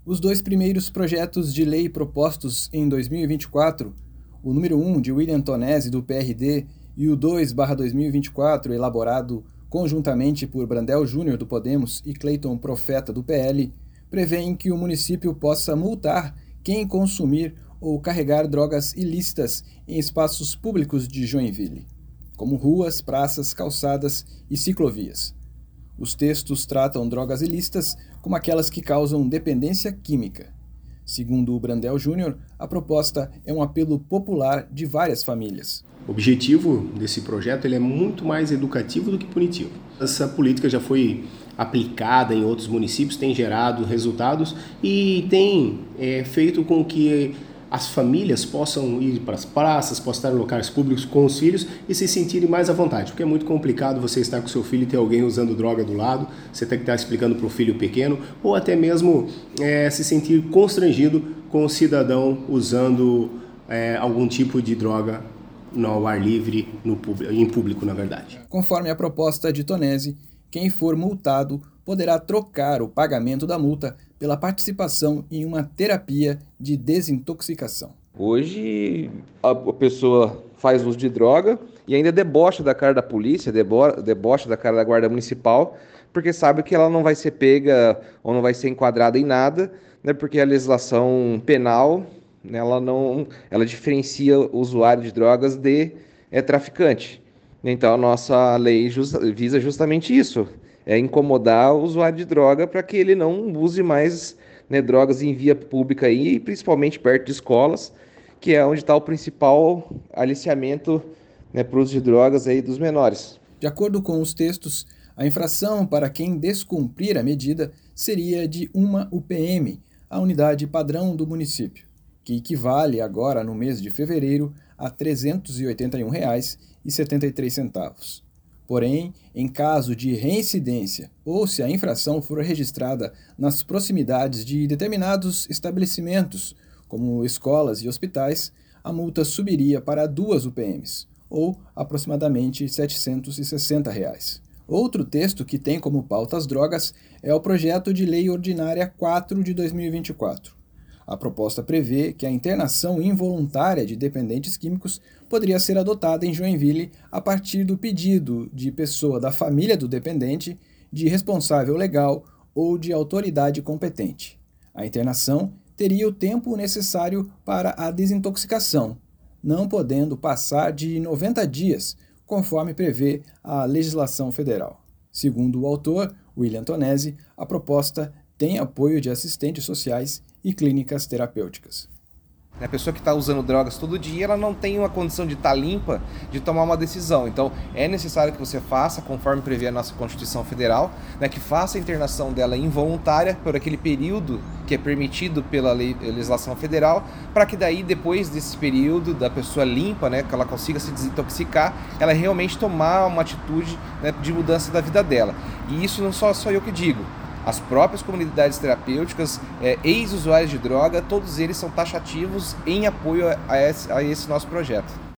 Os dois primeiros projetos de lei propostos em 2024, o número 1 de William Tonesi, do PRD, e o 2/2024, elaborado conjuntamente por Brandel Júnior, do Podemos, e Cleiton Profeta, do PL, prevêem que o município possa multar quem consumir ou carregar drogas ilícitas em espaços públicos de Joinville, como ruas, praças, calçadas e ciclovias. Os textos tratam drogas ilícitas como aquelas que causam dependência química. Segundo o Brandel Júnior, a proposta é um apelo popular de várias famílias. O objetivo desse projeto ele é muito mais educativo do que punitivo. Essa política já foi aplicada em outros municípios, tem gerado resultados e tem feito com que as famílias possam ir para as praças, possam estar em locais públicos com os filhos e se sentirem mais à vontade, porque é muito complicado você estar com seu filho e ter alguém usando droga do lado, você tem que estar explicando para o filho pequeno, ou até mesmo se sentir constrangido com o cidadão usando algum tipo de droga no ar livre, em público, na verdade. Conforme a proposta de Tonesi, quem for multado poderá trocar o pagamento da multa pela participação em uma terapia de desintoxicação. Hoje a pessoa faz uso de droga e ainda debocha da cara da polícia, debocha da cara da guarda municipal, porque sabe que ela não vai ser pega ou não vai ser enquadrada em nada, né, porque a legislação penal, né, ela diferencia o usuário de drogas de traficante. Então a nossa lei visa justamente isso, incomodar o usuário de droga para que ele não use mais, né, drogas em via pública e principalmente perto de escolas, que é onde está o principal aliciamento, né, para o uso de drogas aí dos menores. De acordo com os textos, a infração para quem descumprir a medida seria de 1 UPM, a unidade padrão do município, que equivale agora no mês de fevereiro a R$ 381,73. Porém, em caso de reincidência ou se a infração for registrada nas proximidades de determinados estabelecimentos, como escolas e hospitais, a multa subiria para 2 UPMs, ou aproximadamente R$ 760. Outro texto que tem como pauta as drogas é o Projeto de Lei Ordinária 4 de 2024. A proposta prevê que a internação involuntária de dependentes químicos poderia ser adotada em Joinville a partir do pedido de pessoa da família do dependente, de responsável legal ou de autoridade competente. A internação teria o tempo necessário para a desintoxicação, não podendo passar de 90 dias, conforme prevê a legislação federal. Segundo o autor, William Tonesi, a proposta tem apoio de assistentes sociais e clínicas terapêuticas. A pessoa que está usando drogas todo dia, ela não tem uma condição de estar limpa, de tomar uma decisão. Então, é necessário que você faça, conforme prevê a nossa Constituição Federal, né, que faça a internação dela involuntária por aquele período que é permitido pela legislação federal, para que daí, depois desse período, da pessoa limpa, né, que ela consiga se desintoxicar, ela realmente tomar uma atitude, né, de mudança da vida dela. E isso não sou só eu que digo. As próprias comunidades terapêuticas, ex-usuários de droga, todos eles são taxativos em apoio a esse nosso projeto.